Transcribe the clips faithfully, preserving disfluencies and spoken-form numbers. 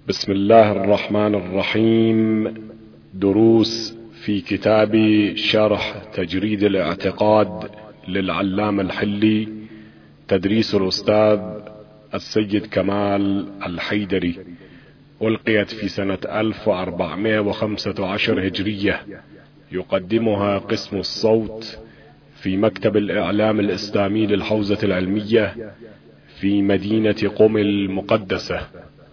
بسم الله الرحمن الرحيم. دروس في كتاب شرح تجريد الاعتقاد للعلامة الحلي، تدريس الأستاذ السيد كمال الحيدري، ألقيت في سنة ألف وأربعمائة وخمسة عشر هجرية. يقدمها قسم الصوت في مكتب الإعلام الإسلامي للحوزة العلمية في مدينة قم المقدسة.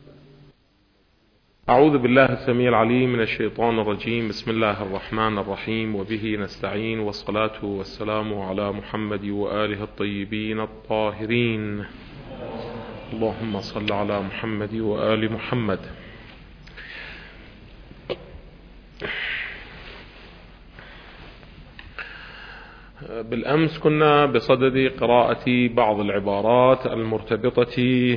أعوذ بالله السميع العليم من الشيطان الرجيم. بسم الله الرحمن الرحيم، وبه نستعين، والصلاة والسلام على محمد وآله الطيبين الطاهرين. اللهم صل على محمد وآل محمد. بالأمس كنا بصدد قراءة بعض العبارات المرتبطة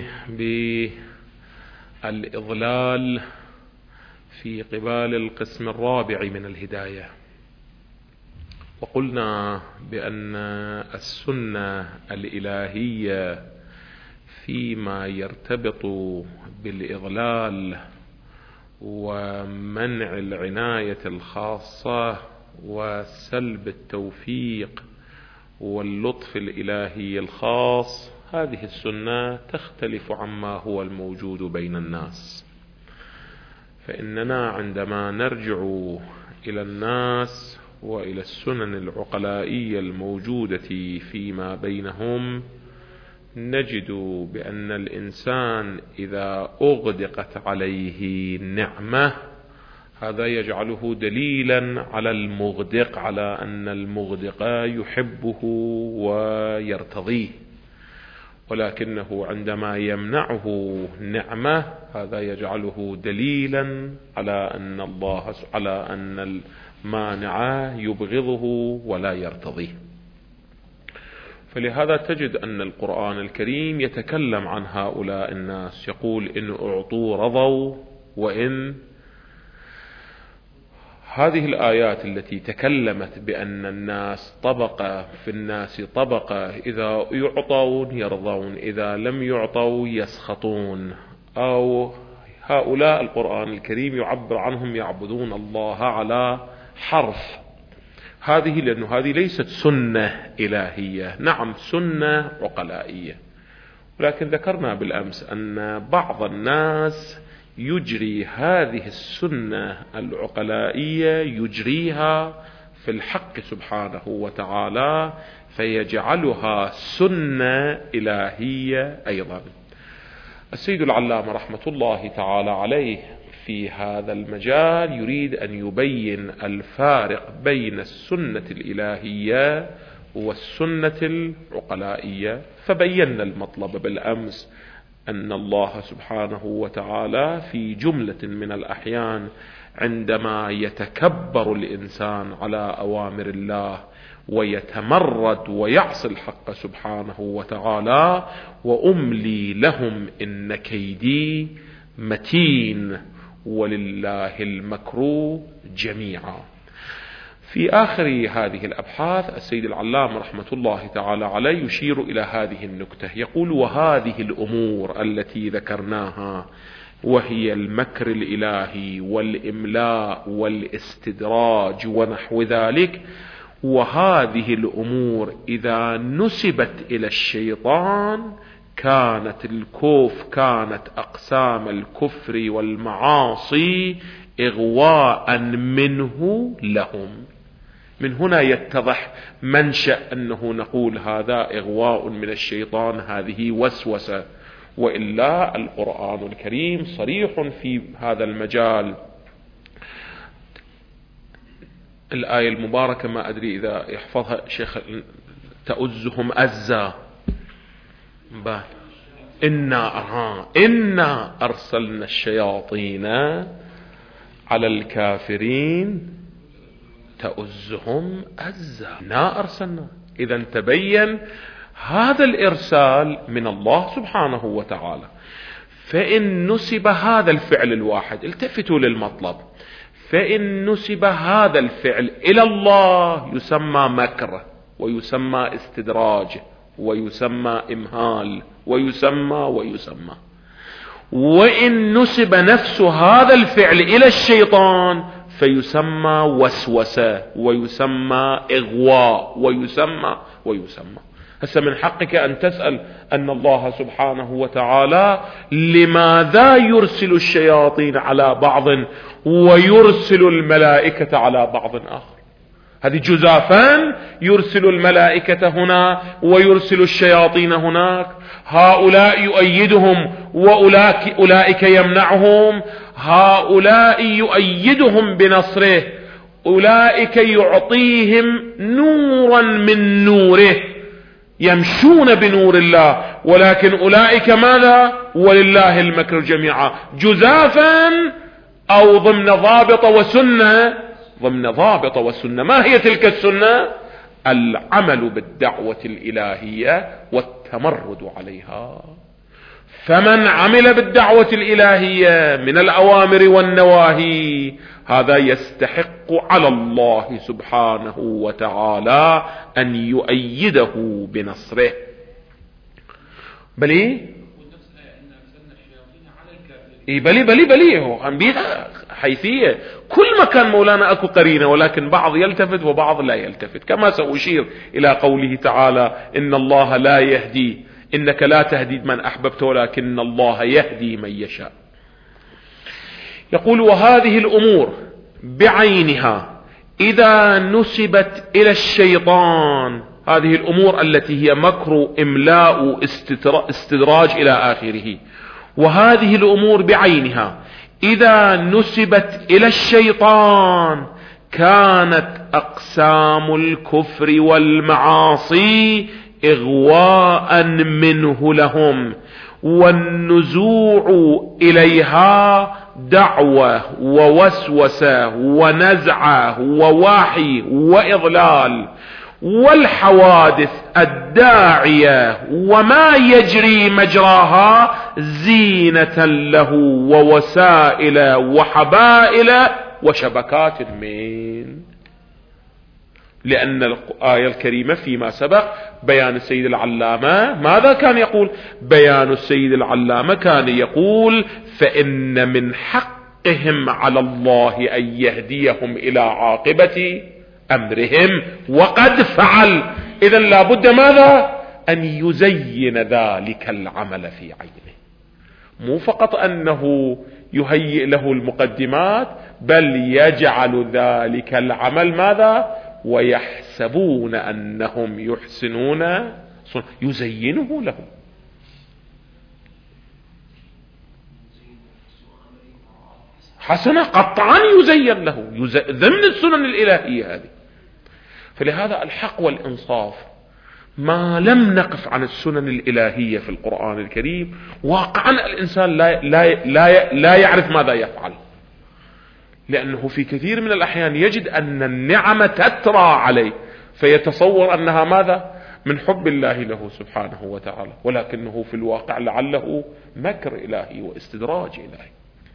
بالإضلال في قبال القسم الرابع من الهداية، وقلنا بأن السنة الإلهية فيما يرتبط بالإضلال ومنع العناية الخاصة وسلب التوفيق واللطف الإلهي الخاص، هذه السنة تختلف عما هو الموجود بين الناس. فإننا عندما نرجع إلى الناس وإلى السنن العقلائية الموجودة فيما بينهم، نجد بأن الإنسان إذا أغدقت عليه نعمة، هذا يجعله دليلا على المغدق، على أن المغدق يحبه ويرتضيه. ولكنه عندما يمنعه نعمة، هذا يجعله دليلا على أن الله على أن المانع يبغضه ولا يرتضيه. فلهذا تجد أن القرآن الكريم يتكلم عن هؤلاء الناس، يقول إن أعطوا رضوا وإن. هذه الآيات التي تكلمت بأن الناس طبقة، في الناس طبقة، إذا يعطون يرضون، إذا لم يعطوا يسخطون، أو هؤلاء القرآن الكريم يعبر عنهم يعبدون الله على حرف. هذه لأن هذه ليست سنة إلهية، نعم سنة عقلائية، ولكن ذكرنا بالأمس أن بعض الناس يجري هذه السنة العقلائية يجريها في الحق سبحانه وتعالى، فيجعلها سنة إلهية أيضا. السيد العلامة رحمة الله تعالى عليه في هذا المجال يريد أن يبين الفارق بين السنة الإلهية والسنة العقلائية، فبينا المطلب بالأمس أن الله سبحانه وتعالى في جملة من الأحيان عندما يتكبر الإنسان على أوامر الله ويتمرد ويعصي الحق سبحانه وتعالى، وأملي لهم إن كيدي متين ولله المكر جميعا. في آخر هذه الأبحاث السيد العلامة رحمة الله تعالى عليه يشير إلى هذه النكتة، يقول: وهذه الأمور التي ذكرناها، وهي المكر الإلهي والإملاء والاستدراج ونحو ذلك، وهذه الأمور إذا نسبت إلى الشيطان كانت الكوف كانت أقسام الكفر والمعاصي إغواء منه لهم. من هنا يتضح منشأ أنه نقول هذا إغواء من الشيطان، هذه وسوسة، وإلا القرآن الكريم صريح في هذا المجال. الآية المباركة ما أدري إذا يحفظها شيخ: تؤزهم أزا، إنا أرها إنا أرسلنا الشياطين على الكافرين تؤزهم أزا، نا أرسلنا. إذا تبين هذا الإرسال من الله سبحانه وتعالى. فإن نسب هذا الفعل الواحد، التفتوا للمطلب، فإن نسب هذا الفعل إلى الله يسمى مكر، ويسمى استدراج، ويسمى إمهال، ويسمى ويسمى وإن نسب نفس هذا الفعل إلى الشيطان فيسمى وسوسة ويسمى إغواء ويسمى ويسمى هسه من حقك أن تسأل أن الله سبحانه وتعالى لماذا يرسل الشياطين على بعض ويرسل الملائكة على بعض آخر؟ هذه جزافان، يرسل الملائكة هنا ويرسل الشياطين هناك، هؤلاء يؤيدهم وأولئك يمنعهم، هؤلاء يؤيدهم بنصره، أولئك يعطيهم نورا من نوره يمشون بنور الله، ولكن أولئك ماذا؟ ولله المكر جميعا. جزافا أو ضمن ضابط وسنة؟ ضمن ضابط وسنة. ما هي تلك السنة؟ العمل بالدعوة الإلهية والتمرد عليها. فمن عمل بالدعوة الإلهية من الأوامر والنواهي هذا يستحق على الله سبحانه وتعالى أن يؤيده بنصره. بلي إيه بلي بلي بلي هو عم بيها حيثية. كل ما كان مولانا أكو قرينة، ولكن بعض يلتفت وبعض لا يلتفت، كما سأشير إلى قوله تعالى إن الله لا يهدي، إنك لا تهدي من أحببت ولكن الله يهدي من يشاء. يقول وهذه الأمور بعينها إذا نسبت إلى الشيطان، هذه الأمور التي هي مكر إملاء استدراج إلى آخره، وهذه الأمور بعينها إذا نسبت إلى الشيطان كانت أقسام الكفر والمعاصي إغواء منه لهم، والنزوع إليها دعوة ووسوسة ونزعة وواحي وإضلال، والحوادث الداعية وما يجري مجراها زينة له ووسائل وحبائل وشبكات من. لأن الآية الكريمة فيما سبق بيان السيد العلامة ماذا كان يقول؟ بيان السيد العلامة كان يقول فإن من حقهم على الله أن يهديهم إلى عاقبة أمرهم وقد فعل. إذن لابد ماذا؟ أن يزين ذلك العمل في عينه، مو فقط أنه يهيئ له المقدمات، بل يجعل ذلك العمل ماذا؟ ويحسبون أنهم يحسنون، يزينه لهم. حسنة قطعا يزين له ضمن السنن الإلهية هذه. فلهذا الحق والإنصاف ما لم نقف عن السنن الإلهية في القرآن الكريم واقعا الإنسان لا, لا, لا, لا يعرف ماذا يفعل، لأنه في كثير من الأحيان يجد أن النعم تترى عليه فيتصور أنها ماذا؟ من حب الله له سبحانه وتعالى، ولكنه في الواقع لعله مكر إلهي واستدراج إلهي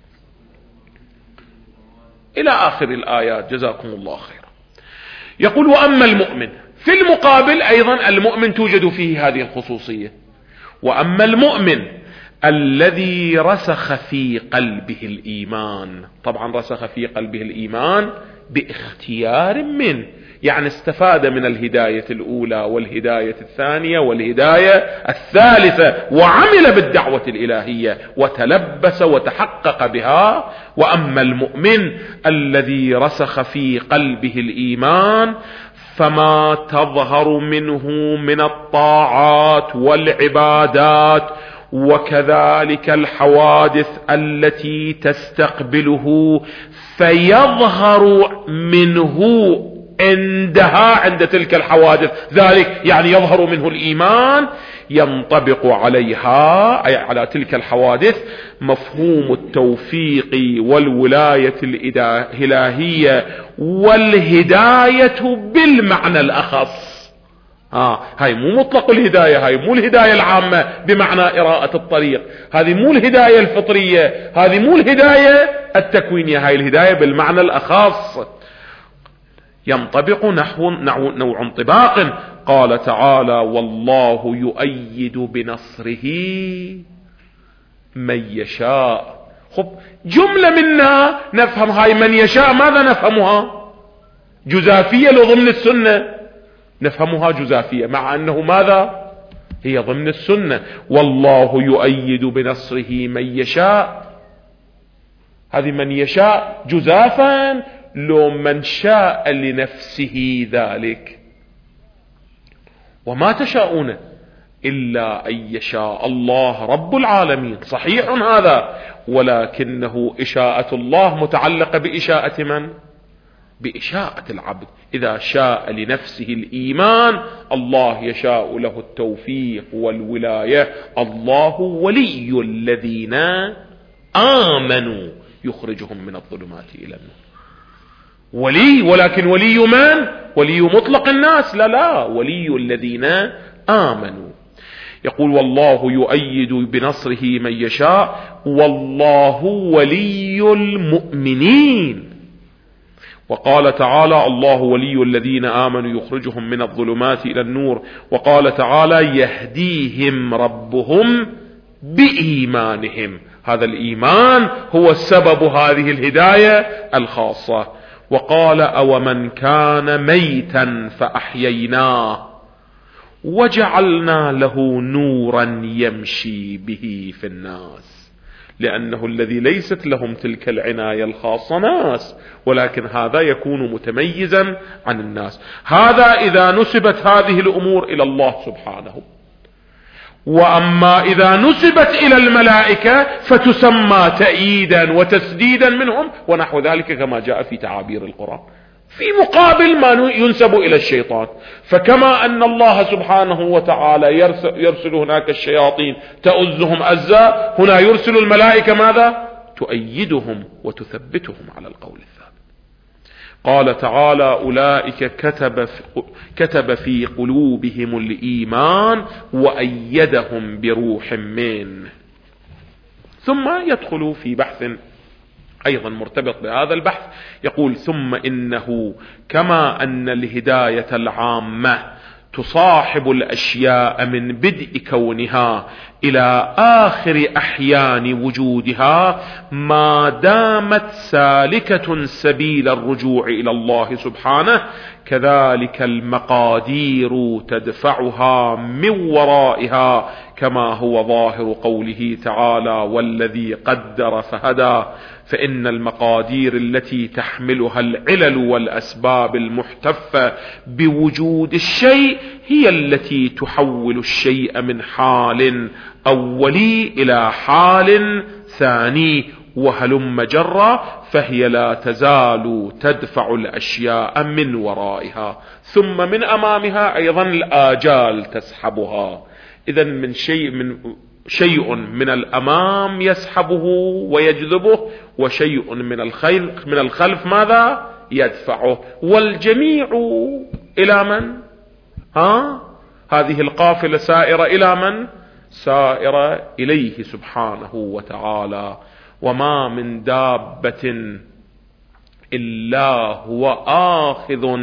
إلى آخر الآيات. جزاكم الله خيرا. يقول وأما المؤمن، في المقابل أيضا المؤمن توجد فيه هذه الخصوصية. وأما المؤمن الذي رسخ في قلبه الإيمان، طبعا رسخ في قلبه الإيمان باختيار منه، يعني استفاد من الهداية الأولى والهداية الثانية والهداية الثالثة وعمل بالدعوة الإلهية وتلبس وتحقق بها. وأما المؤمن الذي رسخ في قلبه الإيمان فما تظهر منه من الطاعات والعبادات وكذلك الحوادث التي تستقبله فيظهر منه عندها، عند تلك الحوادث، ذلك يعني يظهر منه الإيمان، ينطبق عليها أي على تلك الحوادث مفهوم التوفيق والولاية الإلهية والهداية بالمعنى الأخص. آه هاي مو مطلق الهداية، هاي مو الهداية العامة بمعنى إراءة الطريق، هذه مو الهداية الفطرية، هذه مو الهداية التكوينية، هاي الهداية بالمعنى الأخص. ينطبق نحو نوع انطباق. قال تعالى والله يؤيد بنصره من يشاء. خب جملة منا نفهم هاي من يشاء، ماذا نفهمها؟ جزافية لو ضمن السنة نفهمها جزافية، مع أنه ماذا هي ضمن السنة. والله يؤيد بنصره من يشاء، هذه من يشاء جزافا لو من شاء لنفسه ذلك. وما تشاءون إلا أن يشاء الله رب العالمين، صحيح هذا، ولكنه إشاءة الله متعلقة بإشاءة من؟ بإشاءة العبد. إذا شاء لنفسه الإيمان الله يشاء له التوفيق والولاية. الله ولي الذين آمنوا يخرجهم من الظلمات إلى النور. ولي، ولكن ولي من؟ ولي مطلق الناس؟ لا لا، ولي الذين آمنوا. يقول والله يؤيد بنصره من يشاء والله ولي المؤمنين. وقال تعالى الله ولي الذين آمنوا يخرجهم من الظلمات إلى النور. وقال تعالى يهديهم ربهم بإيمانهم، هذا الإيمان هو سبب هذه الهداية الخاصة. وقال أومن كان ميتا فأحييناه وجعلنا له نورا يمشي به في الناس، لأنه الذي ليست لهم تلك العناية الخاصة ناس، ولكن هذا يكون متميزا عن الناس. هذا إذا نسبت هذه الأمور إلى الله سبحانه. وأما إذا نسبت إلى الملائكة فتسمى تأييدا وتسديدا منهم ونحو ذلك كما جاء في تعابير القرآن، في مقابل ما ينسب إلى الشيطان. فكما أن الله سبحانه وتعالى يرسل هناك الشياطين تؤزهم أزا، هنا يرسل الملائكة ماذا؟ تؤيدهم وتثبتهم على القول الثابت. قال تعالى أولئك كتب في, كتب في قلوبهم الإيمان وأيدهم بروح منه. ثم يدخل في بحث أيضا مرتبط بهذا البحث، يقول ثم إنه كما أن الهداية العامة تصاحب الأشياء من بدء كونها إلى آخر أحيان وجودها ما دامت سالكة سبيل الرجوع إلى الله سبحانه، كذلك المقادير تدفعها من ورائها، كما هو ظاهر قوله تعالى والذي قدر فهدى. فإن المقادير التي تحملها العلل والأسباب المحتفة بوجود الشيء هي التي تحول الشيء من حال أولي إلى حال ثاني وهلم جرا، فهي لا تزال تدفع الأشياء من ورائها، ثم من أمامها أيضا الآجال تسحبها. إذن من شيء من شيء من الأمام يسحبه ويجذبه، وشيء من الخلف من الخلف ماذا يدفعه، والجميع إلى من؟ ها هذه القافلة سائرة إلى من؟ سائرة إليه سبحانه وتعالى. وما من دابة إلا هو آخذ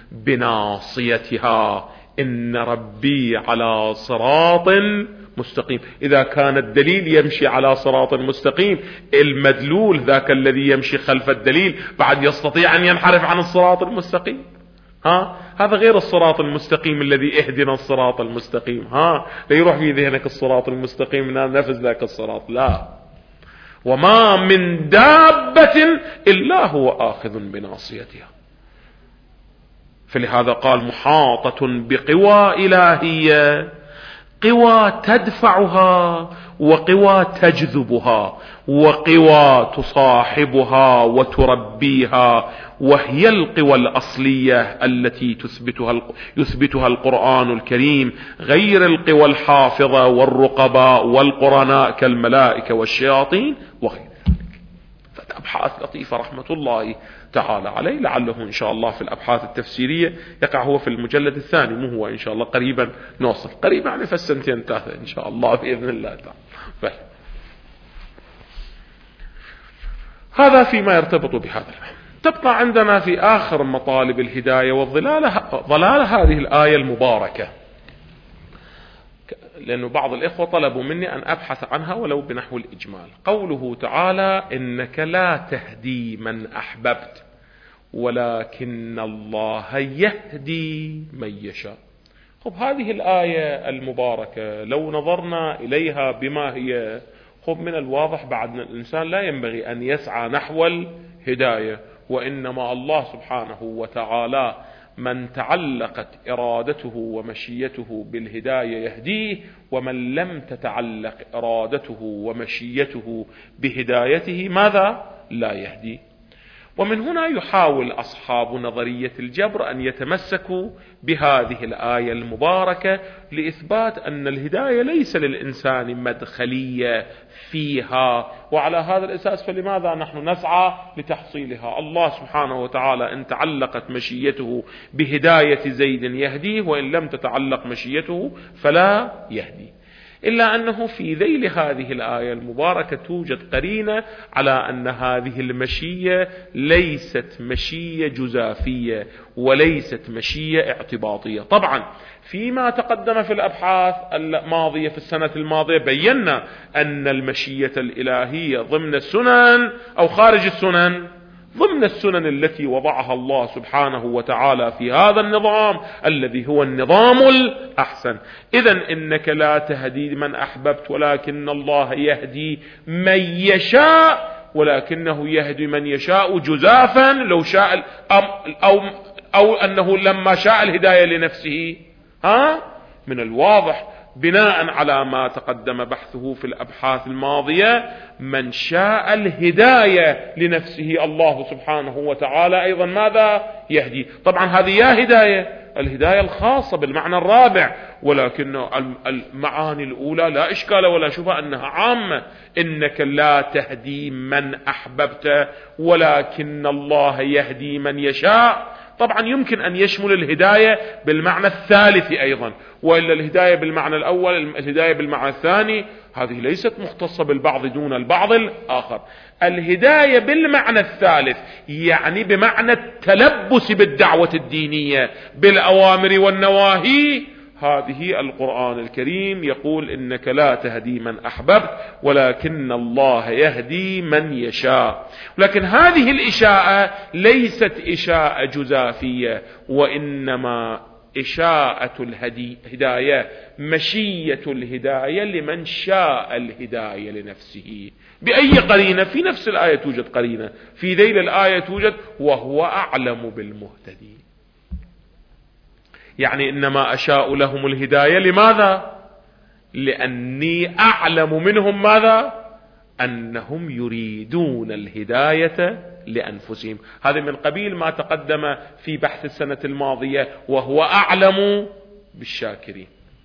بناصيتها إن ربي على صراط مستقيم. إذا كان الدليل يمشي على صراط مستقيم، المدلول ذاك الذي يمشي خلف الدليل بعد يستطيع أن ينحرف عن الصراط المستقيم؟ ها هذا غير الصراط المستقيم الذي اهدنا الصراط المستقيم. ها لا يروح في ذهنك الصراط المستقيم نفس ذاك الصراط، لا. وما من دابة إلا هو آخذ بناصيتها. فلهذا قال محاطة بقوى إلهية، قوى تدفعها وقوى تجذبها وقوى تصاحبها وتربيها، وهي القوى الأصلية التي تثبتها يثبتها القرآن الكريم، غير القوى الحافظة والرقباء والقرناء كالملائكة والشياطين وغير ذلك. فأبحاث لطيفة رحمة الله تعالى عليه، لعله إن شاء الله في الأبحاث التفسيرية يقع هو في المجلد الثاني، مو هو إن شاء الله قريبا نوصل، قريبا يعني في السنتين ثلاثة إن شاء الله بإذن الله تعالى. هذا فيما يرتبط بهذا الأمر. تبقى عندنا في آخر مطالب الهداية والضلالة ضلالة هذه الآية المباركة. لأنه بعض الإخوة طلبوا مني أن أبحث عنها ولو بنحو الإجمال. قوله تعالى إنك لا تهدي من أحببت ولكن الله يهدي من يشاء. خب هذه الآية المباركة لو نظرنا إليها بما هي، خب من الواضح بعد أن الإنسان لا ينبغي أن يسعى نحو الهداية، وإنما الله سبحانه وتعالى من تعلقت إرادته ومشيته بالهداية يهديه، ومن لم تتعلق إرادته ومشيته بهدايته ماذا؟ لا يهدي. ومن هنا يحاول أصحاب نظرية الجبر أن يتمسكوا بهذه الآية المباركة لإثبات أن الهداية ليس للإنسان مدخلية فيها، وعلى هذا الأساس فلماذا نحن نسعى لتحصيلها؟ الله سبحانه وتعالى إن تعلقت مشيته بهداية زيد يهديه، وإن لم تتعلق مشيته فلا يهدي. إلا أنه في ذيل هذه الآية المباركة توجد قرينة على أن هذه المشية ليست مشية جزافية وليست مشية اعتباطية. طبعا فيما تقدم في الأبحاث الماضية في السنة الماضية بينا أن المشية الإلهية ضمن السنن أو خارج السنن، ضمن السنن التي وضعها الله سبحانه وتعالى في هذا النظام الذي هو النظام الأحسن. إذن إنك لا تهدي من أحببت ولكن الله يهدي من يشاء، ولكنه يهدي من يشاء جزافا لو شاء أو, أو أنه لما شاء الهداية لنفسه. ها من الواضح بناء على ما تقدم بحثه في الأبحاث الماضية من شاء الهداية لنفسه الله سبحانه وتعالى أيضا ماذا؟ يهدي. طبعا هذه يا هداية الهداية الخاصة بالمعنى الرابع، ولكن المعاني الأولى لا إشكال ولا شبهة أنها عامة. إنك لا تهدي من أحببت ولكن الله يهدي من يشاء. طبعا يمكن أن يشمل الهداية بالمعنى الثالث أيضا، وإلا الهداية بالمعنى الأول الهداية بالمعنى الثاني هذه ليست مختصة بالبعض دون البعض الآخر. الهداية بالمعنى الثالث يعني بمعنى التلبس بالدعوة الدينية بالأوامر والنواهي، هذه القرآن الكريم يقول إنك لا تهدي من أحببت ولكن الله يهدي من يشاء. لكن هذه الإشاءة ليست إشاءة جزافية، وإنما إشاءة الهداية مشية الهداية لمن شاء الهداية لنفسه. بأي قرينة؟ في نفس الآية توجد قرينة، في ذيل الآية توجد وهو أعلم بالمهتدين. يعني إنما أشاء لهم الهداية لماذا؟ لأني أعلم منهم ماذا؟ أنهم يريدون الهداية لأنفسهم. هذا من قبيل ما تقدم في بحث السنة الماضية وهو أعلم بالشاكرين.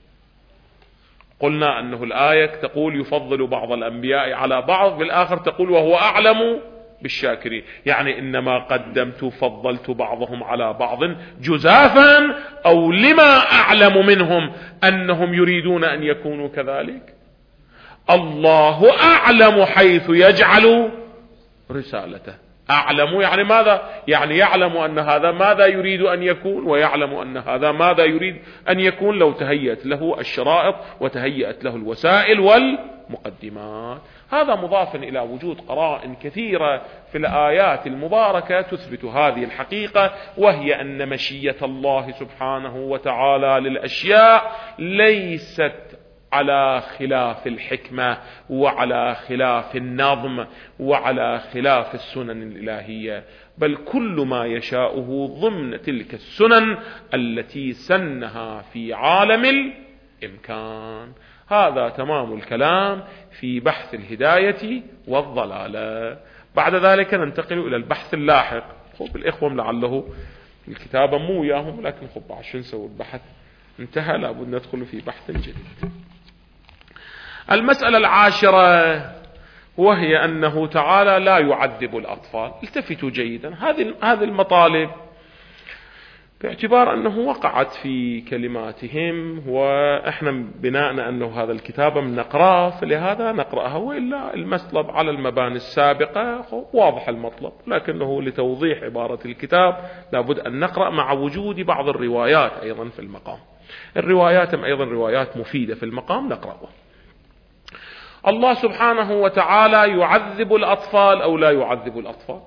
قلنا أنه الآية تقول يفضل بعض الأنبياء على بعض، بالآخر تقول وهو أعلم بالشاكرين، يعني إنما قدمت فضلت بعضهم على بعض جزافا أو لما أعلم منهم أنهم يريدون أن يكونوا كذلك. الله أعلم حيث يجعل رسالته. أعلم يعني ماذا؟ يعني يعلم أن هذا ماذا يريد أن يكون، ويعلم أن هذا ماذا يريد أن يكون لو تهيأت له الشرائط وتهيأت له الوسائل والمقدمات. هذا مضاف إلى وجود قرائن كثيرة في الآيات المباركة تثبت هذه الحقيقة، وهي أن مشية الله سبحانه وتعالى للأشياء ليست على خلاف الحكمة وعلى خلاف النظم وعلى خلاف السنن الإلهية، بل كل ما يشاؤه ضمن تلك السنن التي سنها في عالم الإمكان. هذا تمام الكلام في بحث الهداية والضلالة. بعد ذلك ننتقل إلى البحث اللاحق. خب الإخوة لعله الكتابة مو ياهم، لكن خب عشان نسوي البحث انتهى لابد ندخل في بحث جديد. المسألة العاشرة وهي أنه تعالى لا يعذب الأطفال. التفتوا جيدا، هذه هذه المطالب باعتبار أنه وقعت في كلماتهم، وإحنا بناءنا أنه هذا الكتاب من نقرأه فلهذا نقرأها، وإلا المطلب على المباني السابقة واضح المطلب، لكنه لتوضيح عبارة الكتاب لابد أن نقرأ مع وجود بعض الروايات أيضا في المقام. الروايات أيضا روايات مفيدة في المقام نقرأها. الله سبحانه وتعالى يعذب الأطفال أو لا يعذب الأطفال؟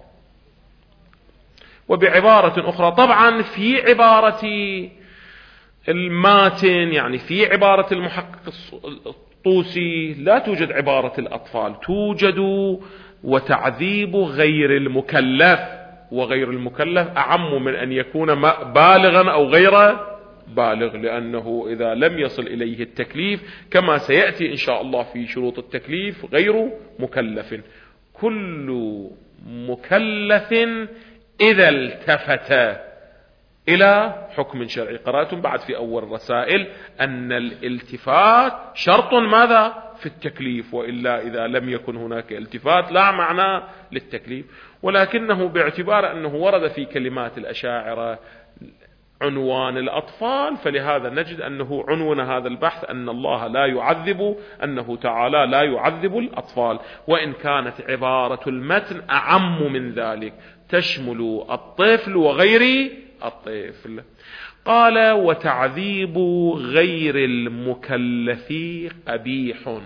وبعبارة أخرى، طبعا في عبارة الماتن، يعني في عبارة المحقق الطوسي، لا توجد عبارة الأطفال، توجد وتعذيب غير المكلف، وغير المكلف أعم من أن يكون بالغا أو غير بالغ، لأنه إذا لم يصل إليه التكليف كما سيأتي إن شاء الله في شروط التكليف غير مكلف. كل مكلف إذا التفت إلى حكم شرعي. قرأتم بعد في أول الرسائل أن الالتفات شرط ماذا؟ في التكليف، وإلا إذا لم يكن هناك التفات لا معنى للتكليف. ولكنه باعتبار أنه ورد في كلمات الأشاعرة عنوان الأطفال، فلهذا نجد أنه عنوان هذا البحث أن الله لا يعذب، أنه تعالى لا يعذب الأطفال، وإن كانت عبارة المتن أعم من ذلك، تشمل الطفل وغير الطفل. قال: وتعذيب غير المكلف قبيح.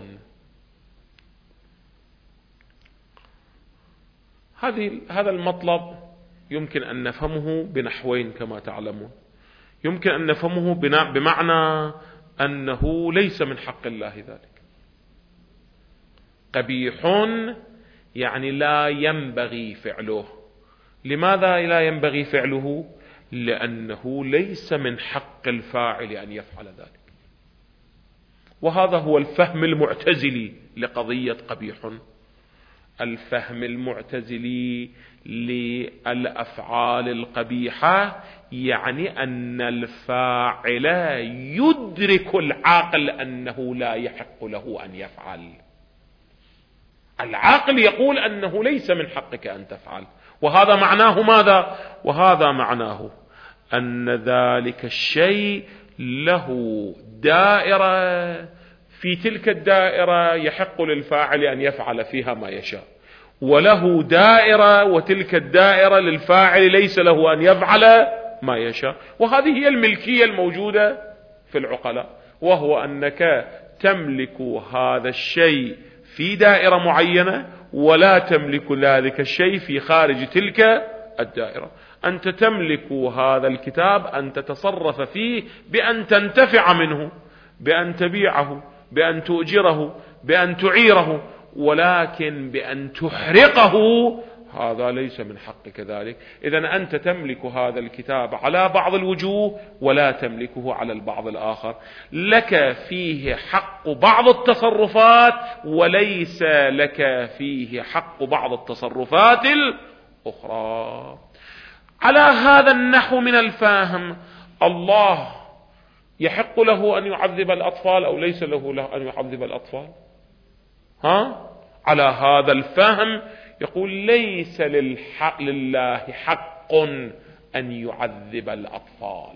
هذه هذا المطلب يمكن أن نفهمه بنحوين كما تعلمون. يمكن أن نفهمه بمعنى أنه ليس من حق الله ذلك. قبيح يعني لا ينبغي فعله. لماذا لا ينبغي فعله؟ لأنه ليس من حق الفاعل أن يفعل ذلك. وهذا هو الفهم المعتزلي لقضية قبيح. الفهم المعتزلي للأفعال القبيحة يعني أن الفاعل يدرك العاقل أنه لا يحق له أن يفعل. العاقل يقول أنه ليس من حقك أن تفعل، وهذا معناه ماذا؟ وهذا معناه أن ذلك الشيء له دائرة، في تلك الدائرة يحق للفاعل أن يفعل فيها ما يشاء، وله دائرة وتلك الدائرة للفاعل ليس له أن يفعل ما يشاء. وهذه هي الملكية الموجودة في العقلاء، وهو أنك تملك هذا الشيء في دائرة معينة ولا تملك ذلك الشيء في خارج تلك الدائرة. أنت تملك هذا الكتاب أن تتصرف فيه بأن تنتفع منه، بأن تبيعه، بأن تؤجره، بأن تعيره، ولكن بأن تحرقه هذا ليس من حقك ذلك. إذن أنت تملك هذا الكتاب على بعض الوجوه ولا تملكه على البعض الآخر. لك فيه حق بعض التصرفات وليس لك فيه حق بعض التصرفات الأخرى. على هذا النحو من الفهم، الله يحق له أن يعذب الأطفال أو ليس له أن يعذب الأطفال؟ ها؟ على هذا الفهم يقول ليس للحق لله حق أن يعذب الأطفال،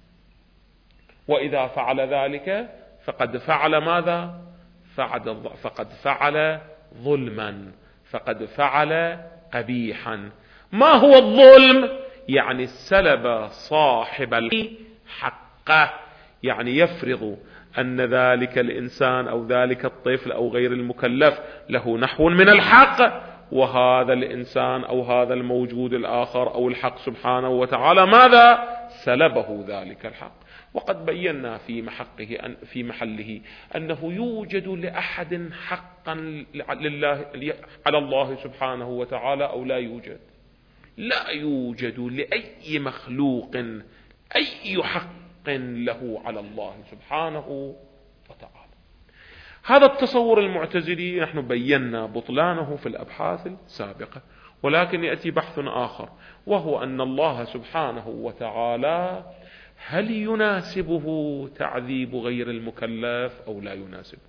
وإذا فعل ذلك فقد فعل ماذا؟ فقد فعل ظلما، فقد فعل قبيحا. ما هو الظلم؟ يعني سلب صاحب الحق، يعني يفرض أن ذلك الإنسان أو ذلك الطفل أو غير المكلف له نحو من الحق، وهذا الإنسان أو هذا الموجود الآخر أو الحق سبحانه وتعالى ماذا؟ سلبه ذلك الحق. وقد بينا في محقه أن في محله أنه يوجد لأحد حقا لله على الله سبحانه وتعالى أو لا يوجد؟ لا يوجد لأي مخلوق أي حق له على الله سبحانه وتعالى. هذا التصور المعتزلي نحن بينا بطلانه في الأبحاث السابقة، ولكن يأتي بحث آخر، وهو أن الله سبحانه وتعالى هل يناسبه تعذيب غير المكلف أو لا يناسبه؟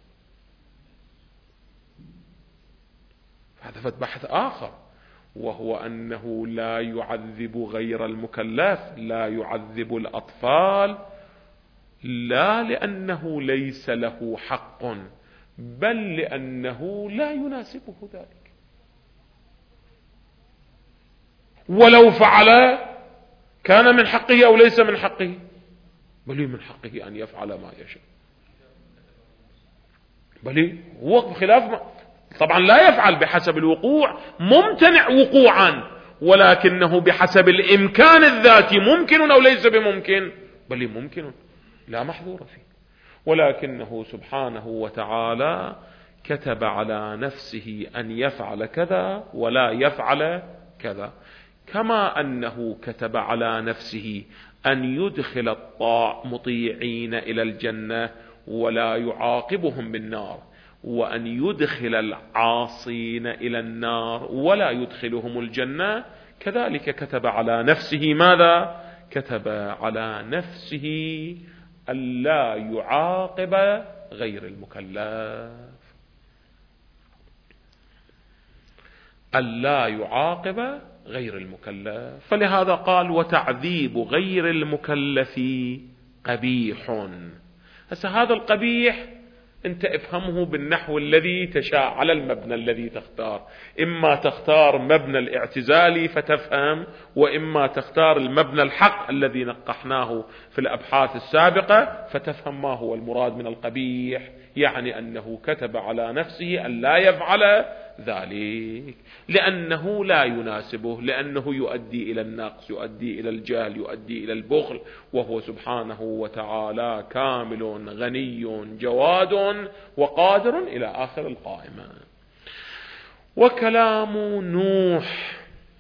هذا بحث آخر، وهو أنه لا يعذب غير المكلف، لا يعذب الأطفال، لا لأنه ليس له حق، بل لأنه لا يناسبه ذلك. ولو فعل كان من حقه أو ليس من حقه؟ بل من حقه أن يفعل ما يشاء. بل هو بخلاف ما طبعا لا يفعل بحسب الوقوع، ممتنع وقوعا، ولكنه بحسب الإمكان الذاتي ممكن أو ليس بممكن؟ بل ممكن لا محظور فيه، ولكنه سبحانه وتعالى كتب على نفسه أن يفعل كذا ولا يفعل كذا، كما أنه كتب على نفسه أن يدخل المطيعين إلى الجنة ولا يعاقبهم بالنار، وأن يدخل العاصين إلى النار ولا يدخلهم الجنة، كذلك كتب على نفسه ماذا؟ كتب على نفسه ألا يعاقب غير المكلف، ألا يعاقب غير المكلف. فلهذا قال وتعذيب غير المكلف قبيح. هسه هذا القبيح انت افهمه بالنحو الذي تشاء على المبنى الذي تختار، اما تختار مبنى الاعتزالي فتفهم، واما تختار المبنى الحق الذي نقحناه في الابحاث السابقة فتفهم ما هو المراد من القبيح، يعني انه كتب على نفسه ان لا يفعل ذلك لأنه لا يناسبه، لأنه يؤدي إلى النقص، يؤدي إلى الجهل، يؤدي إلى البخل، وهو سبحانه وتعالى كامل غني جواد وقادر إلى آخر القائمة. وكلام نوح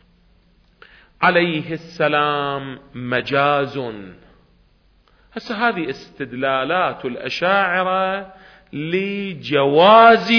عليه السلام مجاز. هسه هذه استدلالات الأشاعرة لجواز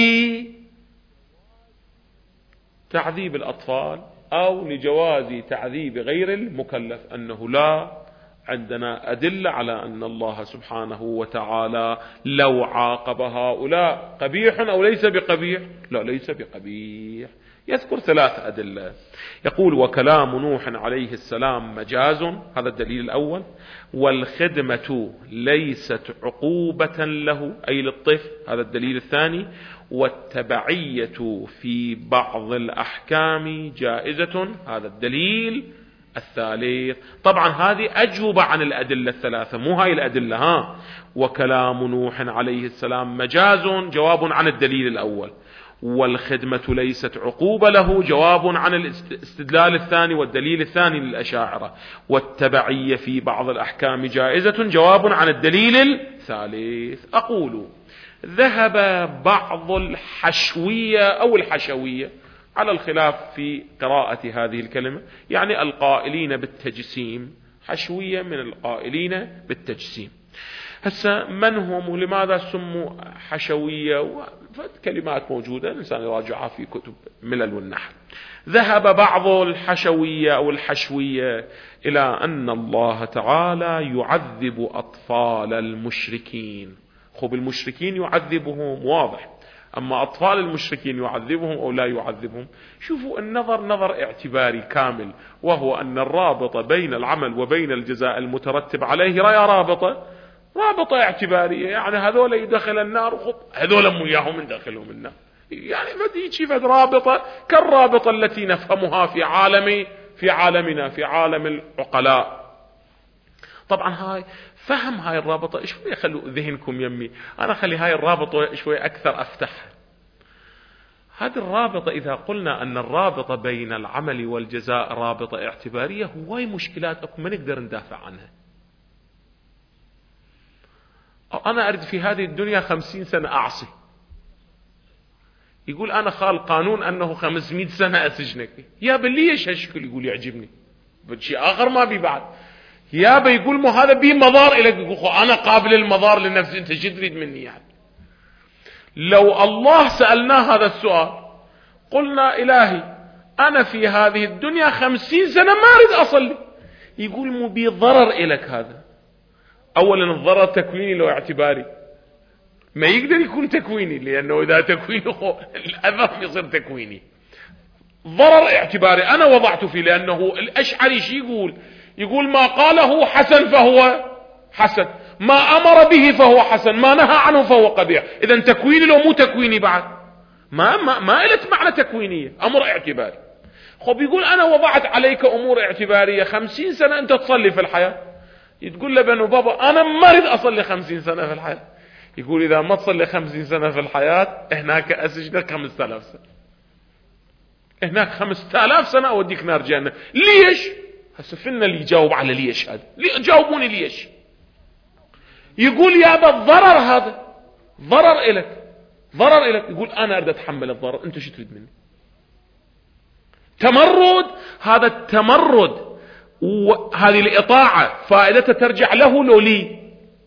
تعذيب الأطفال أو لجواز تعذيب غير المكلف، أنه لا عندنا أدلة على أن الله سبحانه وتعالى لو عاقب هؤلاء قبيح أو ليس بقبيح، لا ليس بقبيح. يذكر ثلاث أدلة، يقول وكلام نوح عليه السلام مجاز، هذا الدليل الأول، والخدمة ليست عقوبة له أي للطفل، هذا الدليل الثاني، والتبعية في بعض الأحكام جائزة، هذا الدليل الثالث. طبعا هذه أجوبة عن الأدلة الثلاثة، مو هاي الأدلة ها. وكلام نوح عليه السلام مجاز جواب عن الدليل الأول، والخدمة ليست عقوبة له جواب عن الاستدلال الثاني والدليل الثاني للأشاعرة، والتبعية في بعض الأحكام جائزة جواب عن الدليل الثالث. أقول ذهب بعض الحشوية أو الحشوية على الخلاف في قراءة هذه الكلمة، يعني القائلين بالتجسيم، حشوية من القائلين بالتجسيم. هسه من هم ولماذا سموا حشوية؟ كلمات موجودة الإنسان يراجعها في كتب ملل والنحل. ذهب بعض الحشوية أو الحشوية إلى أن الله تعالى يعذب أطفال المشركين. خب المشركين يعذبهم واضح، أما أطفال المشركين يعذبهم أو لا يعذبهم؟ شوفوا النظر نظر اعتباري كامل، وهو أن الرابطة بين العمل وبين الجزاء المترتب عليه رأي رابطة رابطة اعتبارية، يعني هذول يدخل النار وخب هذول مو ياهم ندخلهم النار، يعني بدي شيء رابطة كالرابطة التي نفهمها في عالم في عالمنا في عالم العقلاء. طبعا هاي فهم هاي الرابطة شوية، خلوا ذهنكم يمي، أنا خلي هاي الرابطة شوية أكثر أفتحها. هذه الرابطة إذا قلنا أن الرابطة بين العمل والجزاء رابطة اعتبارية، هواي مشكلات أكو ما نقدر ندافع عنها. أنا أريد في هذه الدنيا خمسين سنة أعصي، يقول أنا خال قانون أنه خمسمائة سنة أسجنك، يا بليش هالشكل يقول يعجبني بشيء آخر ما بي بعد، يا بيقول مو هذا بي مضار إليك، يقول أنا قابل المضار لنفسي، أنت شو تريد مني يعني؟ لو الله سألناه هذا السؤال قلنا إلهي أنا في هذه الدنيا خمسين سنة ما أريد أصلي، يقول مو بي ضرر إليك هذا. أولا الضرر تكويني لو اعتباري ما يقدر يكون تكويني، لأنه إذا تكويني الأثر يصير تكويني. ضرر اعتباري أنا وضعته فيه، لأنه الأشعري شي يقول يقول ما قاله حسن فهو حسن، ما أمر به فهو حسن، ما نهى عنه فهو قبيح. إذا تكويني لو مو تكويني بعد ما ما ما إلت معنى تكوينية، أمر اعتباري. خب يقول أنا وضعت عليك أمور اعتبارية، خمسين سنة أنت تصلي في الحياة، تقول له بنو بابا أنا ما أريد أصلي خمسين سنة في الحياة. يقول إذا ما تصلي خمسين سنة في الحياة هناك أسجنك خمسة آلاف سنة، هناك خمسة آلاف سنة أوديك نار جهنم. ليش؟ هسه فينا اللي يجاوب على ليش هذا، لي جاوبوني ليش. يقول يا الضرر هذا ضرر إلك، ضرر إلك. يقول أنا أريد أتحمل الضرر، أنت شو تريد مني؟ تمرد. هذا التمرد وهذه الإطاعة فائدتها ترجع له لو لي؟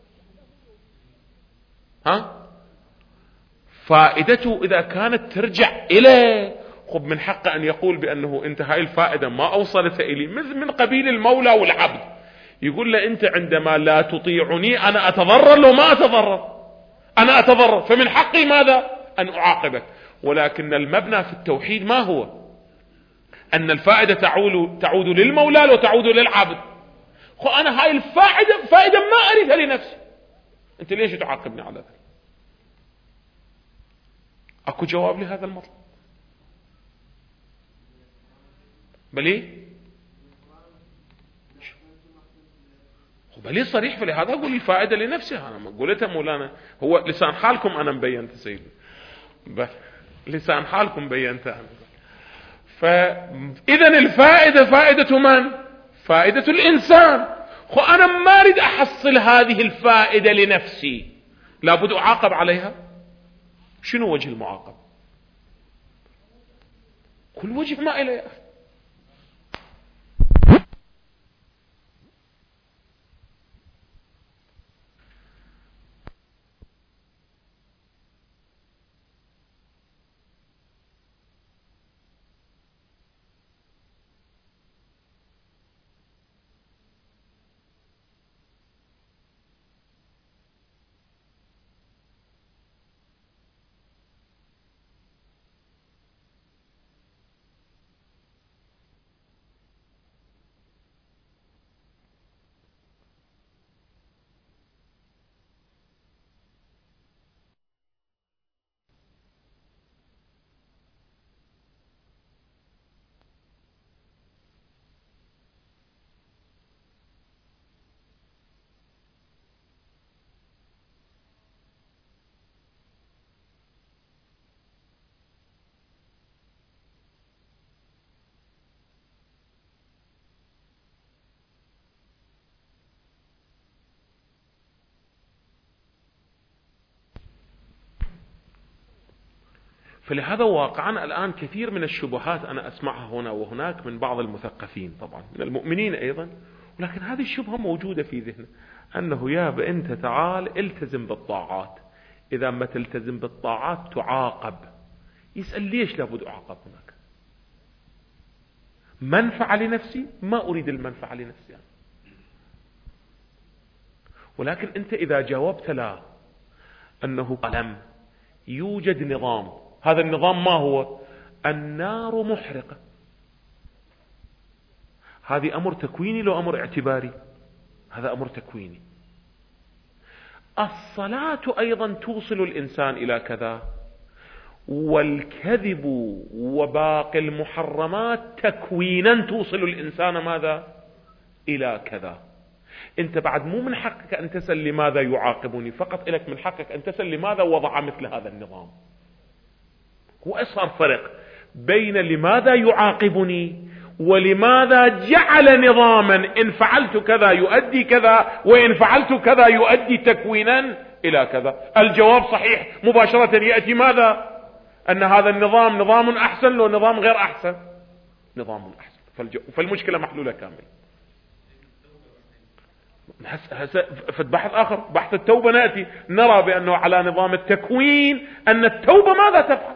ها؟ فائدته إذا كانت ترجع إليه، خب من حقه أن يقول بأنه أنت هاي الفائدة ما أوصلت إلي، مثل من قبيل المولى والعبد. يقول له أنت عندما لا تطيعني أنا أتضرر لو ما أتضرر، أنا أتضرر، فمن حقي ماذا؟ أن أعاقبك. ولكن المبنى في التوحيد ما هو؟ أن الفائدة تعود, تعود للمولى وتعود للعبد. خو أنا هاي الفائدة فائدة ما أريدها لنفسي، أنت ليش تعاقبني على ذلك؟ أكو جواب لهذا المطلب؟ بلي بلي صريح. فلهذا أقول الفائدة لنفسي، أنا ما قلتها مولانا، هو لسان حالكم أنا مبينت سيدي، لسان حالكم بينتها أنا. فإذا الفائدة فائدة من؟ فائدة الإنسان. خو أنا ما أريد أحصل هذه الفائدة لنفسي، لابد أعاقب عليها. شنو وجه المعاقب؟ كل وجه ما إليه. فلهذا واقعا الآن كثير من الشبهات أنا أسمعها هنا وهناك من بعض المثقفين طبعا من المؤمنين أيضا، ولكن هذه الشبهة موجودة في ذهنه، أنه يا أنت تعال التزم بالطاعات، إذا ما تلتزم بالطاعات تعاقب. يسأل ليش لابد أعاقب هناك؟ منفعة لنفسي؟ ما أريد المنفعة لنفسي يعني. ولكن أنت إذا جاوبت لا، أنه لم يوجد نظام، هذا النظام ما هو؟ النار محرقة. هذه أمر تكويني لو أمر اعتباري؟ هذا أمر تكويني. الصلاة أيضا توصل الإنسان إلى كذا، والكذب وباقي المحرمات تكوينا توصل الإنسان ماذا؟ إلى كذا. أنت بعد مو من حقك أن تسأل لماذا يعاقبني، فقط لك من حقك أن تسأل لماذا وضع مثل هذا النظام. وأصار فرق بين لماذا يعاقبني ولماذا جعل نظاما إن فعلت كذا يؤدي كذا، وإن فعلت كذا يؤدي تكوينا إلى كذا. الجواب صحيح مباشرة يأتي ماذا؟ أن هذا النظام نظام أحسن لو نظام غير أحسن؟ نظام أحسن. فالمشكلة محلولة كامل. في البحث آخر بحث التوبة نأتي نرى بأنه على نظام التكوين أن التوبة ماذا تفعل؟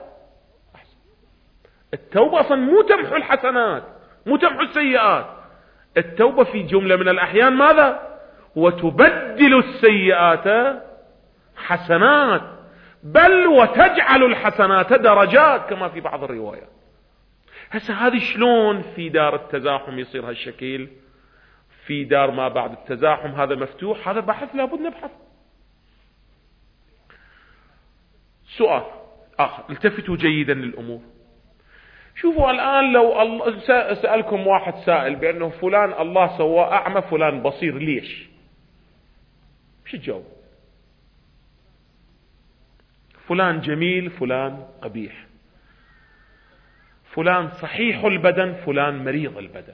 التوبة أصلا مو تمحو الحسنات، مو تمحو السيئات. التوبة في جملة من الأحيان ماذا؟ وتبدل السيئات حسنات، بل وتجعل الحسنات درجات كما في بعض الروايات. هسه هذه شلون في دار التزاحم يصير هالشكل؟ في دار ما بعد التزاحم هذا مفتوح، هذا بحث لابد نبحث. سؤال آخر، التفتوا جيدا للأمور. شوفوا الآن لو الله سألكم واحد سائل بأنه فلان الله سواه أعمى فلان بصير، ليش؟ شو تجاوب؟ فلان جميل، فلان قبيح، فلان صحيح البدن، فلان مريض البدن.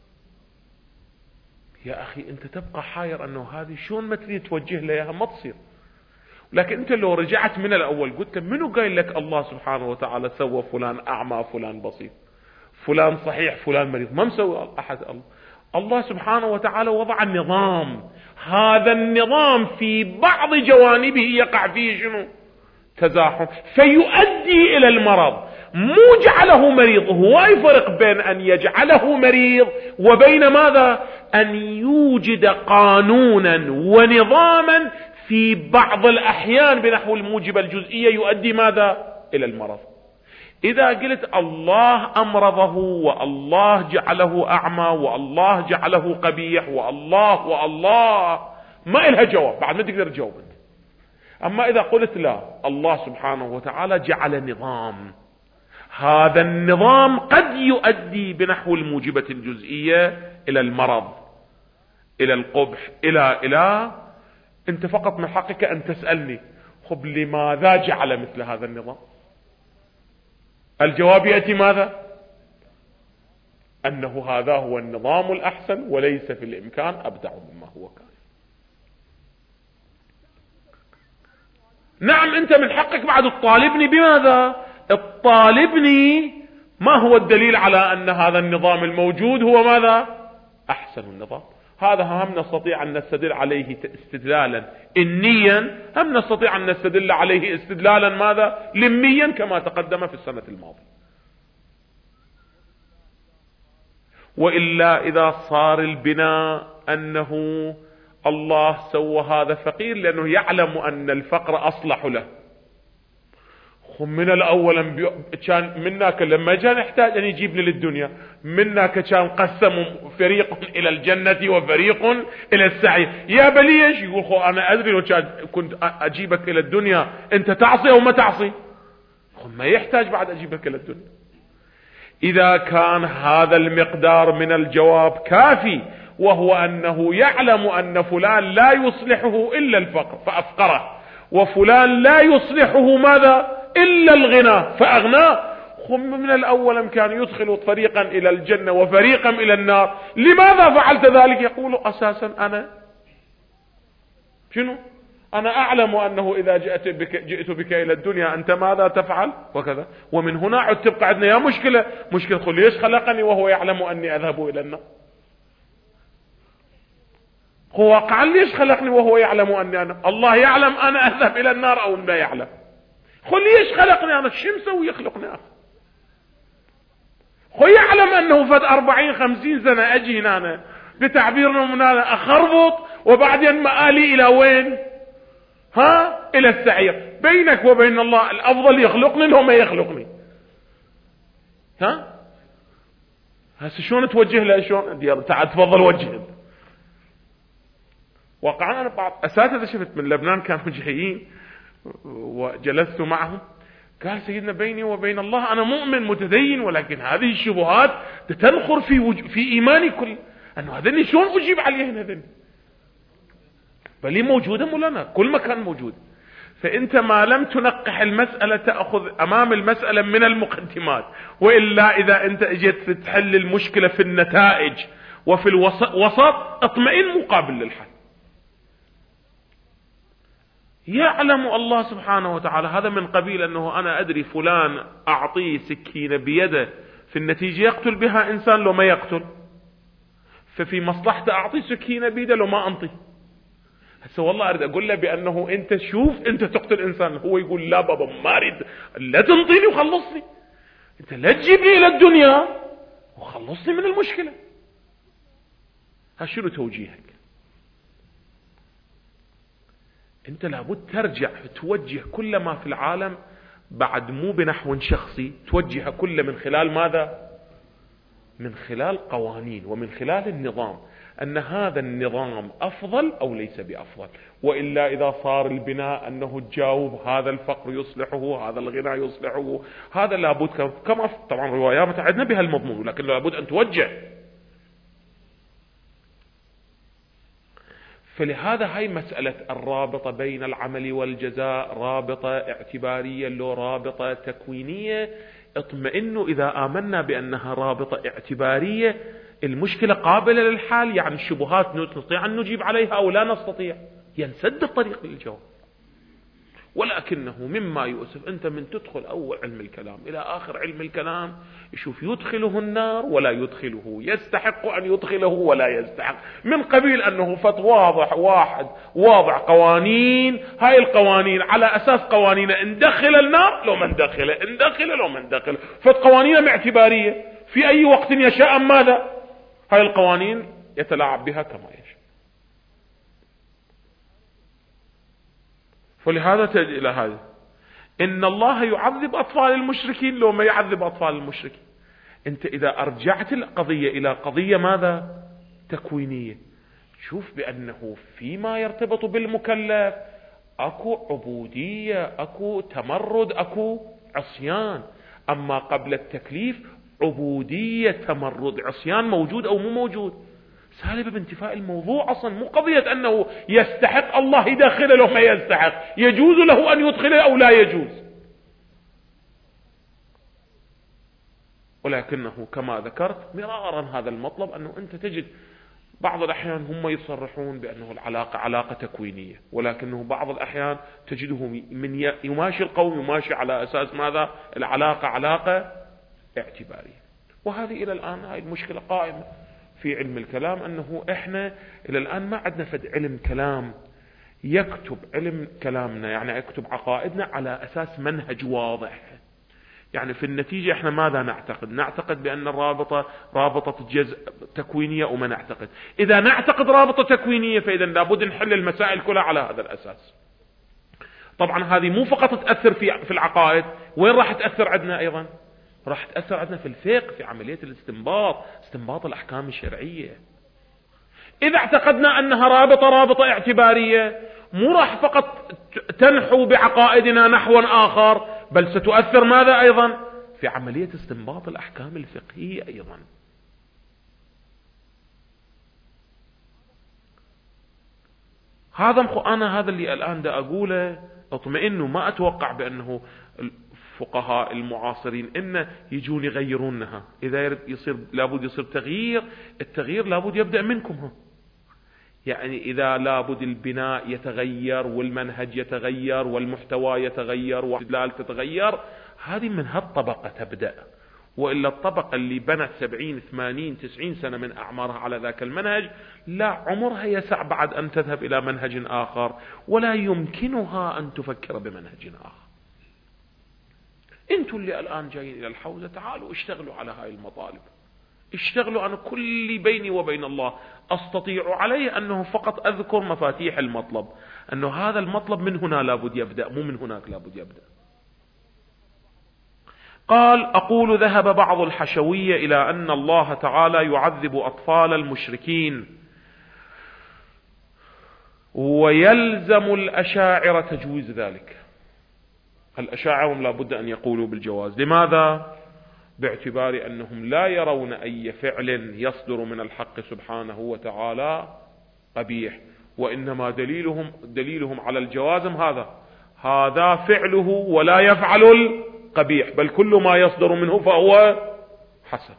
يا أخي أنت تبقى حاير أنه هذه شلون ما تريد توجه لها ما تصير. لكن أنت لو رجعت من الأول قلت منو قايل لك الله سبحانه وتعالى سوى فلان أعمى فلان بصير، فلان صحيح فلان مريض؟ ما مسوي أحد. الله الله سبحانه وتعالى وضع النظام، هذا النظام في بعض جوانبه يقع فيه شنو؟ تزاحم، فيؤدي إلى المرض. مو جعله مريض. هو يفرق بين أن يجعله مريض وبين ماذا؟ أن يوجد قانونا ونظاما في بعض الأحيان بنحو الموجبة الجزئية يؤدي ماذا؟ إلى المرض. إذا قلت الله أمرضه والله جعله أعمى والله جعله قبيح والله والله ما إلها جواب، بعد ما تقدر تجاوب انت. أما إذا قلت لا، الله سبحانه وتعالى جعل نظام، هذا النظام قد يؤدي بنحو الموجبة الجزئية إلى المرض، إلى القبح، إلى إلى أنت فقط من حقك أن تسألني خب لماذا جعل مثل هذا النظام؟ الجواب يأتي ماذا؟ أنه هذا هو النظام الأحسن وليس في الإمكان أبدع مما هو كان. نعم أنت من حقك بعد تطالبني بماذا؟ تطالبني ما هو الدليل على أن هذا النظام الموجود هو ماذا؟ أحسن النظام. هذا هم نستطيع أن نستدل عليه استدلالا إنيا، هم نستطيع أن نستدل عليه استدلالا ماذا؟ لميا، كما تقدم في السنة الماضية. وإلا إذا صار البناء أنه الله سوى هذا فقير لأنه يعلم أن الفقر أصلح له، من الأول كان منك لما كان يحتاج أن يجيبني للدنيا، منك كان قسم فريق إلى الجنة وفريق إلى السعير. يا بليش يقول خو أنا أدري لو كنت أجيبك إلى الدنيا أنت تعصي أو ما تعصي، ما يحتاج بعد أجيبك إلى الدنيا. إذا كان هذا المقدار من الجواب كافي، وهو أنه يعلم أن فلان لا يصلحه إلا الفقر فأفقره، وفلان لا يصلحه ماذا؟ إلا الغنى فأغناه، خم من الأول كان يدخل فريقا إلى الجنة وفريقا إلى النار، لماذا فعلت ذلك؟ يقول أساسا أنا شنو؟ أنا أعلم أنه إذا جئت بك, جئت بك إلى الدنيا أنت ماذا تفعل وكذا. ومن هنا عد تبقى عندنا يا مشكلة مشكلة قل ليش خلقني وهو يعلم أني أذهب إلى النار؟ هو واقعا ليش خلقني وهو يعلم أني أنا الله يعلم أنا أذهب إلى النار أو لا يعلم؟ خل ليش خلقني أنا؟ شو مسوي يخلقني أخي؟ خو يعلم أنه فد أربعين خمسين سنة أجي هنا بتعبيرنا من هذا أخربط وبعدين مآلي إلى وين؟ ها؟ إلى السعير. بينك وبين الله الأفضل يخلقني لو ما يخلقني. ها؟ هسه شلون توجه له؟ شلون؟ تعال تفضل وجه. واقعا أنا بعض أساتذة شفت من لبنان كانوا جايين وجلست معهم، قال سيدنا بيني وبين الله أنا مؤمن متدين، ولكن هذه الشبهات تنخر في وج... في إيماني كل أنه هذني شلون أجيب عليهن هذني؟ بل موجودة مولانا كل مكان موجود. فأنت ما لم تنقح المسألة تأخذ أمام المسألة من المقدمات، وإلا إذا أنت اجيت تحل المشكلة في النتائج وفي الوسط وسط اطمئن مقابل للحل. يعلم الله سبحانه وتعالى هذا من قبيل أنه أنا أدري فلان أعطيه سكينة بيده في النتيجة يقتل بها إنسان لو ما يقتل، ففي مصلحته أعطيه سكينة بيده لو ما أنطي. هسه والله أريد أقول له بأنه أنت شوف أنت تقتل إنسان، هو يقول لا بابا ما أريد، لا تنطيني وخلصني، أنت لا تجيبني إلى الدنيا وخلصني من المشكلة. هشنو توجيهك؟ أنت لابد ترجع توجه كل ما في العالم بعد مو بنحو شخصي، توجه كل من خلال ماذا؟ من خلال قوانين ومن خلال النظام، أن هذا النظام أفضل أو ليس بأفضل. وإلا إذا صار البناء أنه تجاوب هذا الفقر يصلحه هذا الغنى يصلحه، هذا لابد كما طبعا روايات عندنا بها المضمون، لكن لابد أن توجه. فلهذا هاي مسألة الرابطة بين العمل والجزاء رابطة اعتبارية لو رابطة تكوينية، اطمئنوا إذا آمنا بأنها رابطة اعتبارية المشكلة قابلة للحال، يعني الشبهات نستطيع أن نجيب عليها أو لا نستطيع، ينسد الطريق للجواب. ولكنه مما يؤسف أنت من تدخل أول علم الكلام إلى آخر علم الكلام يشوف يدخله النار ولا يدخله، يستحق أن يدخله ولا يستحق، من قبيل أنه فت واضح واحد واضع قوانين، هاي القوانين على أساس قوانين إن دخل النار لو من دخل، إن دخل لو من دخل، فت قوانين اعتبارية في أي وقت يشاء ماذا هاي القوانين يتلاعب بها كما يشاء. فلهذا تجد إلى هذا إن الله يعذب أطفال المشركين لو ما يعذب أطفال المشركين. أنت إذا أرجعت القضية إلى قضية ماذا تكوينية، شوف بأنه فيما يرتبط بالمكلف أكو عبودية، أكو تمرد، أكو عصيان. أما قبل التكليف عبودية تمرد عصيان موجود أو مو موجود، سالبة بانتفاء الموضوع أصلا، مو قضية أنه يستحق الله يدخل له ما يستحق، يجوز له أن يدخل أو لا يجوز. ولكنه كما ذكرت مرارا هذا المطلب أنه أنت تجد بعض الأحيان هم يصرحون بأنه العلاقة علاقة تكوينية، ولكنه بعض الأحيان تجده من يماشي القوم يماشي على أساس ماذا العلاقة علاقة اعتبارية. وهذه إلى الآن هاي المشكلة قائمة في علم الكلام، أنه إحنا إلى الآن ما عندنا فد علم كلام يكتب علم كلامنا، يعني يكتب عقائدنا على أساس منهج واضح. يعني في النتيجة إحنا ماذا نعتقد؟ نعتقد بأن الرابطة رابطة جزء تكوينية وما نعتقد. إذا نعتقد رابطة تكوينية فإذا لابد نحل المسائل كلها على هذا الأساس. طبعا هذه مو فقط تأثر في في العقائد، وين راح تأثر عندنا أيضا؟ راح تأثر عندنا في الفقه، في عملية الاستنباط، استنباط الأحكام الشرعية. إذا اعتقدنا أنها رابطة رابطة اعتبارية مو راح فقط تنحو بعقائدنا نحو آخر، بل ستؤثر ماذا أيضا في عملية استنباط الأحكام الفقهية أيضا. هذا أنا هذا اللي الآن دا أقوله، اطمئنوا، ما أتوقع بأنه الفقهاء المعاصرين إن يجون يغيرونها. إذا يصير لابد يصير تغيير، التغيير لابد يبدأ منكم هم. يعني إذا لابد البناء يتغير والمنهج يتغير والمحتوى يتغير والاستدلال تتغير، هذه من هالطبقة تبدأ. وإلا الطبقة اللي بنت سبعين ثمانين تسعين سنة من أعمارها على ذاك المنهج لا عمرها يسع بعد أن تذهب إلى منهج آخر، ولا يمكنها أن تفكر بمنهج آخر. انتوا اللي الآن جايين إلى الحوزة تعالوا اشتغلوا على هاي المطالب، اشتغلوا. أنا كل بيني وبين الله أستطيع عليه أنه فقط أذكر مفاتيح المطلب، أنه هذا المطلب من هنا لابد يبدأ، مو من هناك لابد يبدأ. قال: أقول ذهب بعض الحشوية إلى أن الله تعالى يعذب أطفال المشركين، ويلزم الأشاعرة تجويز ذلك. الأشاعرة لابد أن يقولوا بالجواز. لماذا؟ باعتبار أنهم لا يرون أي فعل يصدر من الحق سبحانه وتعالى قبيح، وإنما دليلهم دليلهم على الجوازم هذا هذا فعله ولا يفعل القبيح، بل كل ما يصدر منه فهو حسن.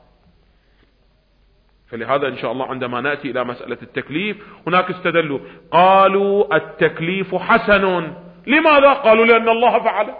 فلهذا إن شاء الله عندما نأتي إلى مسألة التكليف هناك استدلوا قالوا التكليف حسن. لماذا؟ قالوا لأن الله فعل.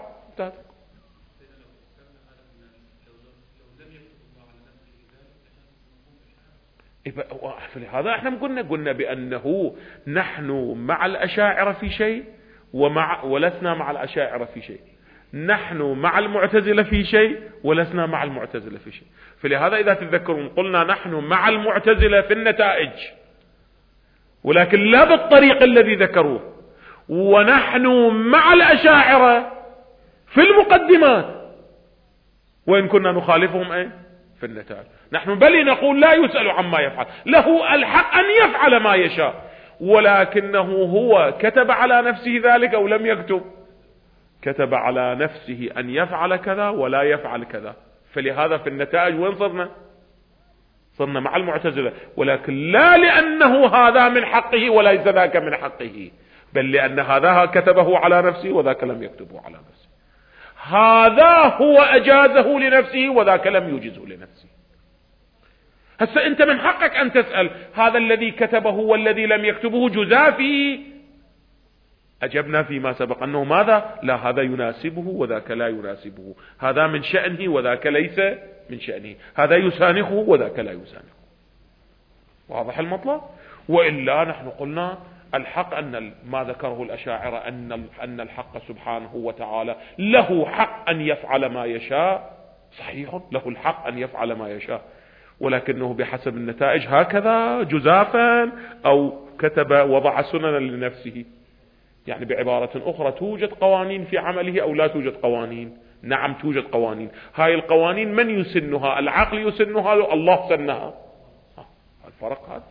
فلهذا احنا قلنا قلنا بأنه نحن مع الأشاعرة في شيء ومع ولسنا مع الأشاعرة في شيء، نحن مع المعتزلة في شيء ولسنا مع المعتزلة في شيء. فلهذا إذا تذكرون قلنا نحن مع المعتزلة في النتائج ولكن لا بالطريق الذي ذكروه، ونحن مع الأشاعرة في المقدمات وإن كنا نخالفهم ايه في النتائج. نحن بل نقول لا يسأل عما يفعل، له الحق أن يفعل ما يشاء، ولكنه هو كتب على نفسه ذلك أو لم يكتب؟ كتب على نفسه أن يفعل كذا ولا يفعل كذا. فلهذا في النتائج وين صرنا؟ صرنا مع المعتزلة، ولكن لا لأنه هذا من حقه وليس ذاك من حقه، بل لأن هذا كتبه على نفسه وذاك لم يكتبه على نفسه، هذا هو أجازه لنفسه وذاك لم يجزه لنفسه. هسه أنت من حقك أن تسأل هذا الذي كتبه والذي لم يكتبه جزافي. أجبنا فيما سبق أنه ماذا؟ لا، هذا يناسبه وذاك لا يناسبه، هذا من شأنه وذاك ليس من شأنه، هذا يسانخه وذاك لا يسانخه. واضح المطلب؟ وإلا نحن قلنا الحق أن ما ذكره الأشاعرة أن أن الحق سبحانه وتعالى له حق أن يفعل ما يشاء، صحيح له الحق أن يفعل ما يشاء، ولكنه بحسب النتائج هكذا جزافا أو كتب وضع سننا لنفسه. يعني بعبارة أخرى توجد قوانين في عمله أو لا توجد قوانين؟ نعم توجد قوانين. هاي القوانين من يسنها؟ العقل يسنها، الله سنها. الفرق هذا.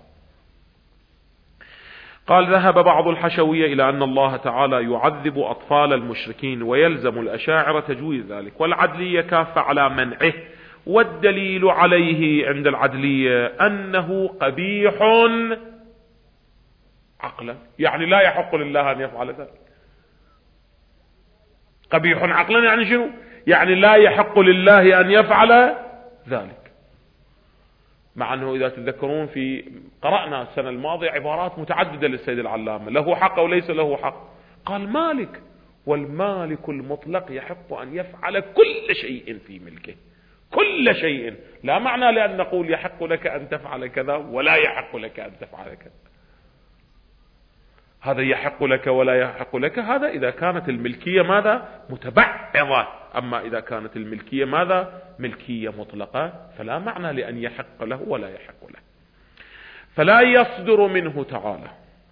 قال ذهب بعض الحشوية إلى أن الله تعالى يعذب أطفال المشركين ويلزم الأشاعرة تجويز ذلك، والعدلية كافة على منعه، والدليل عليه عند العدلية أنه قبيح عقلا، يعني لا يحق لله أن يفعل ذلك. قبيح عقلا يعني شنو؟ يعني لا يحق لله أن يفعل ذلك. مع أنه إذا تذكرون في قرأنا السنة الماضية عبارات متعددة للسيد العلامة، له حق وليس له حق. قال مالك، والمالك المطلق يحق أن يفعل كل شيء في ملكه، كل شيء، لا معنى لأن نقول يحق لك أن تفعل كذا ولا يحق لك أن تفعل كذا. هذا يحق لك ولا يحق لك، هذا إذا كانت الملكية ماذا؟ متبعضة. أما إذا كانت الملكية ماذا؟ ملكية مطلقة، فلا معنى لأن يحق له ولا يحق له. فلا يصدر منه تعالى.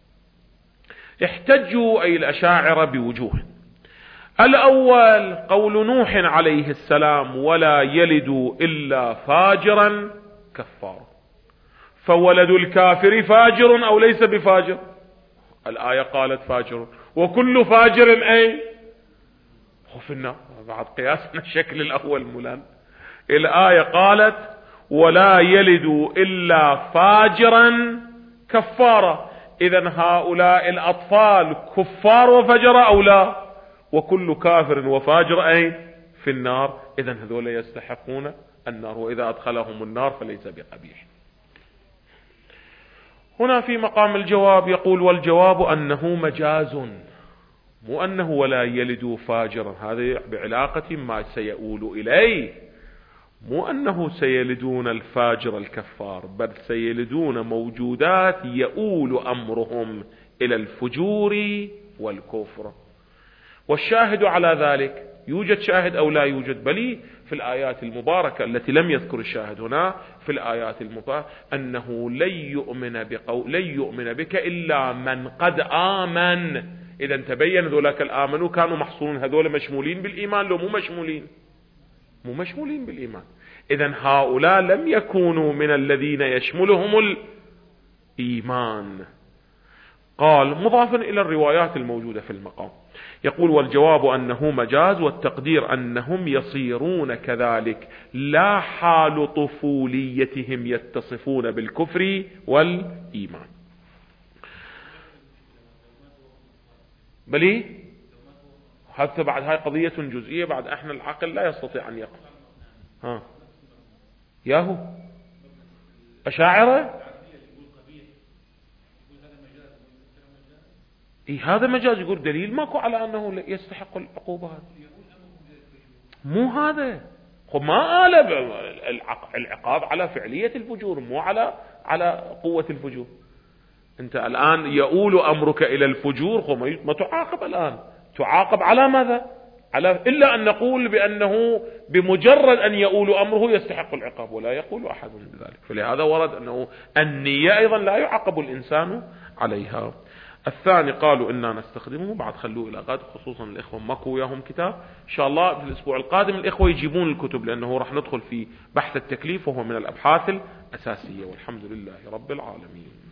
احتجوا أي الأشاعرة بوجوه. الأول قول نوح عليه السلام ولا يلد إلا فاجرا كفارا، فولد الكافر فاجر أو ليس بفاجر؟ الآية قالت فاجر، وكل فاجر أي في النار. بعد قياسنا الشكل الأول مولان، الآية قالت ولا يلد إلا فاجرا كفارا، إذن هؤلاء الأطفال كفار وفجر أو لا؟ وكل كافر وفاجر أي في النار، إذن هذول يستحقون النار، وإذا أدخلهم النار فليس بقبيح. هنا في مقام الجواب يقول والجواب أنه مجاز، مو أنه ولا يلد فاجرا، هذا بعلاقة ما سيؤول إليه، مو أنه سيلدون الفاجر الكفار، بل سيلدون موجودات يؤول أمرهم إلى الفجور والكفر. والشاهد على ذلك، يوجد شاهد أو لا يوجد؟ بل في الآيات المباركة التي لم يذكر الشاهد هنا، في الآيات المباركة أنه لن يؤمن, بقو... لن يؤمن بك إلا من قد آمن. إذا تبين ذولاك الآمنوا كانوا محصورين، هذول مشمولين بالإيمان لو مو مشمولين؟ مو مشمولين بالإيمان. إذا هؤلاء لم يكونوا من الذين يشملهم الإيمان. قال مضافا إلى الروايات الموجودة في المقام، يقول والجواب أنه مجاز، والتقدير أنهم يصيرون كذلك لا حال طفوليتهم يتصفون بالكفر والإيمان. بلي حتى بعد هاي قضية جزئية، بعد احنا العقل لا يستطيع أن يقف. ها ياهو أشاعرة إيه هذا مجاز، يقول دليل ماكو على أنه يستحق العقوبة. مو هذا، خب ما قال العقاب على فعلية الفجور، مو على على قوة الفجور. أنت الآن يؤول أمرك إلى الفجور، خب ما تعاقب الآن، تعاقب على ماذا؟ على إلا أن نقول بأنه بمجرد أن يؤول أمره يستحق العقاب، ولا يقول أحد بذلك. فلهذا ورد أنه النية أيضا لا يعاقب الإنسان عليها. الثاني قالوا إننا نستخدمه، بعد خلوه إلى غد، خصوصا الإخوة ماكو وياهم كتاب، إن شاء الله في الأسبوع القادم الإخوة يجيبون الكتب، لأنه راح ندخل في بحث التكليف وهو من الأبحاث الأساسية. والحمد لله رب العالمين.